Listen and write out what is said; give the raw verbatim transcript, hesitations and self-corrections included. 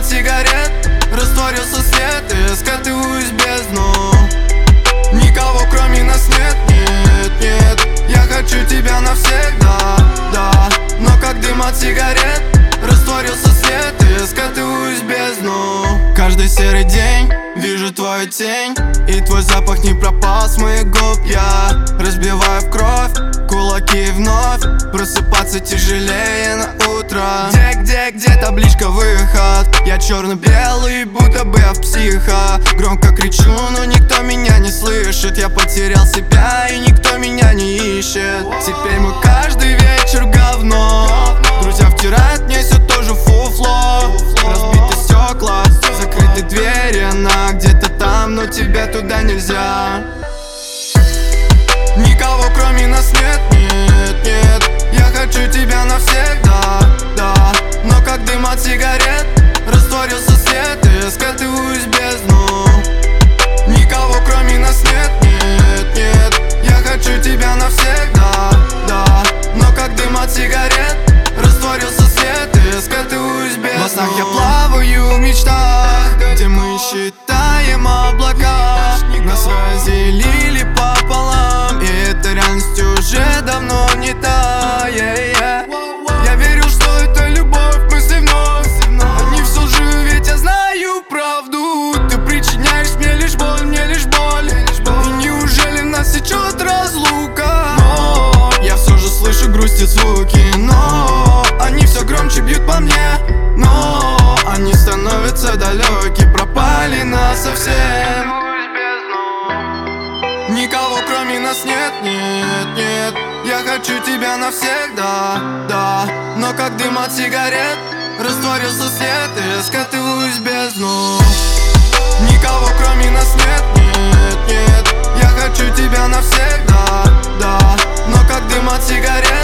сигарет растворился свет и скатываюсь в бездну. Никого кроме нас нет, нет, нет. Я хочу тебя навсегда, да. Но как дым от сигарет растворился свет и скатываюсь в бездну. Каждый серый день вижу твою тень, и твой запах не пропал с моих губ. Я разбиваю в кровь кулаки вновь. Просыпаться тяжелее на утро. Где, где, где табличка выход? Я черно-белый, будто бы я в психо. Громко кричу, но никто меня не слышит. Я потерял себя, и никто меня не ищет. Теперь мы каждый вечер говно. Друзья втирают мне все тоже фуфло. Разбиты стекла, закрыты двери, она где-то там, но тебе туда нельзя. Никого кроме нас нет, нет, нет. Я хочу тебя навсегда, да. Но как дым от сигарет растворился свет и скатываюсь в бездну. Никого кроме нас нет, нет, нет. Я хочу тебя навсегда, да. Но как дым от сигарет растворился свет и скатываюсь в бездну. Во снах я плаваю в мечтах, где мы считаем облака. Нас разделили пополам, и эта реальность уже давно не та, yeah, yeah. Я верю, что это любовь, мысли вновь. Они все лжи, ведь я знаю правду. Ты причиняешь мне лишь боль, мне лишь боль. И неужели нас сечет разлука? Но я все же слышу грусть и звуки, но они все громче бьют по мне. Но они становятся далеки, пропали насовсем. Никого кроме нас нет, нет, нет. Я хочу тебя навсегда, да. Но как дым от сигарет растворился свет и скатываюсь в бездну. Никого кроме нас нет, нет, нет. Я хочу тебя навсегда, да. Но как дым от сигарет